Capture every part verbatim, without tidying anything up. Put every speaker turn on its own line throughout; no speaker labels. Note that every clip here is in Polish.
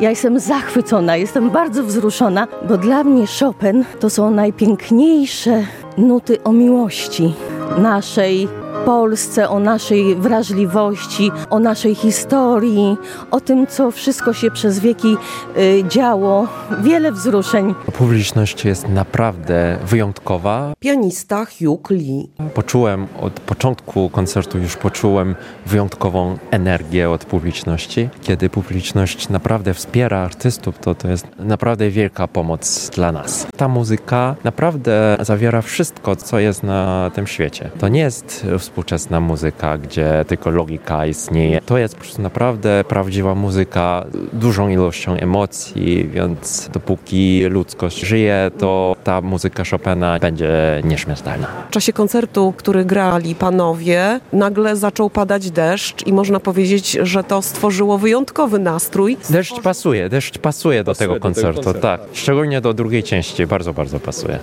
Ja jestem zachwycona, jestem bardzo wzruszona, bo dla mnie Chopin to są najpiękniejsze nuty o miłości naszej Polsce, o naszej wrażliwości, o naszej historii, o tym, co wszystko się przez wieki y, działo. Wiele wzruszeń.
Publiczność jest naprawdę wyjątkowa.
Pianista Hugh Lee.
Poczułem od początku koncertu, już poczułem wyjątkową energię od publiczności. Kiedy publiczność naprawdę wspiera artystów, to to jest naprawdę wielka pomoc dla nas. Ta muzyka naprawdę zawiera wszystko, co jest na tym świecie. To nie jest współczesna muzyka, gdzie tylko logika istnieje. To jest po prostu naprawdę prawdziwa muzyka, dużą ilością emocji, więc dopóki ludzkość żyje, to ta muzyka Chopina będzie nieśmiertelna.
W czasie koncertu, który grali panowie, nagle zaczął padać deszcz i można powiedzieć, że to stworzyło wyjątkowy nastrój.
Deszcz pasuje, deszcz pasuje do
pasuje
tego
do
koncertu,
tego koncertu.
tak. Szczególnie do drugiej części, bardzo, bardzo pasuje.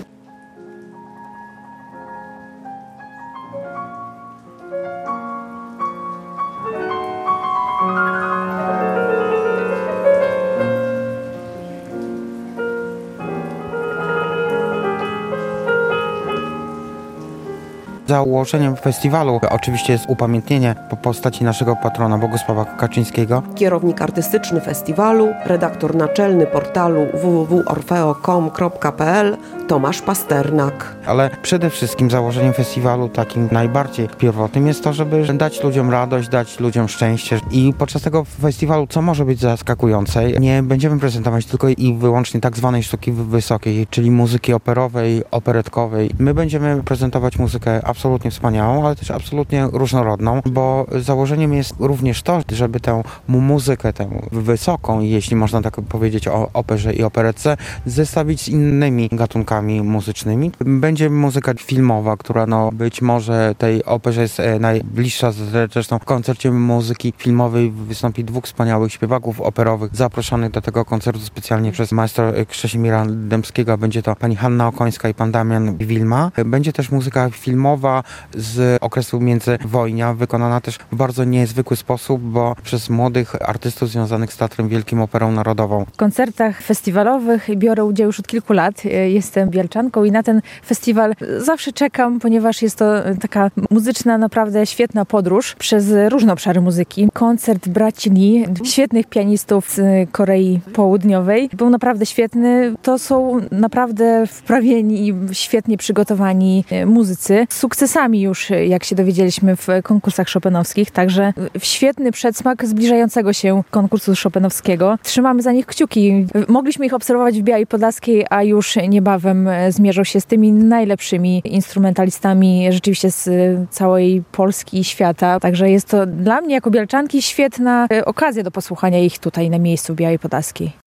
Założeniem festiwalu oczywiście jest upamiętnienie po postaci naszego patrona Bogusława Kaczyńskiego.
Kierownik artystyczny festiwalu, redaktor naczelny portalu w w w kropka orfeo kropka com kropka p l Tomasz Pasternak.
Ale przede wszystkim założeniem festiwalu takim najbardziej pierwotnym jest to, żeby dać ludziom radość, dać ludziom szczęście. I podczas tego festiwalu, co może być zaskakujące, nie będziemy prezentować tylko i wyłącznie tak zwanej sztuki wysokiej, czyli muzyki operowej, operetkowej. My będziemy prezentować muzykę absolutnie wspaniałą, ale też absolutnie różnorodną, bo założeniem jest również to, żeby tę muzykę, tę wysoką, jeśli można tak powiedzieć o operze i operetce, zestawić z innymi gatunkami muzycznymi. Będzie muzyka filmowa, która no być może tej operze jest e, najbliższa. Zresztą w koncercie muzyki filmowej wystąpi dwóch wspaniałych śpiewaków operowych zaproszonych do tego koncertu specjalnie przez maestro Krzesimira Dębskiego. Będzie to pani Hanna Okońska i pan Damian Wilma. Będzie też muzyka filmowa z okresu międzywojnia, wykonana też w bardzo niezwykły sposób, bo przez młodych artystów związanych z Teatrem Wielkim Operą Narodową.
W koncertach festiwalowych biorę udział już od kilku lat. Jestem bielczanką i na ten festiwal zawsze czekam, ponieważ jest to taka muzyczna, naprawdę świetna podróż przez różne obszary muzyki. Koncert braci Lee, świetnych pianistów z Korei Południowej, był naprawdę świetny. To są naprawdę wprawieni i świetnie przygotowani muzycy z sukcesami już, jak się dowiedzieliśmy, w konkursach chopinowskich, także świetny przedsmak zbliżającego się konkursu chopinowskiego. Trzymamy za nich kciuki. Mogliśmy ich obserwować w Białej Podlaskiej, a już niebawem zmierzą się z tymi najlepszymi instrumentalistami rzeczywiście z całej Polski i świata. Także jest to dla mnie jako bielczanki świetna okazja do posłuchania ich tutaj na miejscu w Białej Podlaskiej.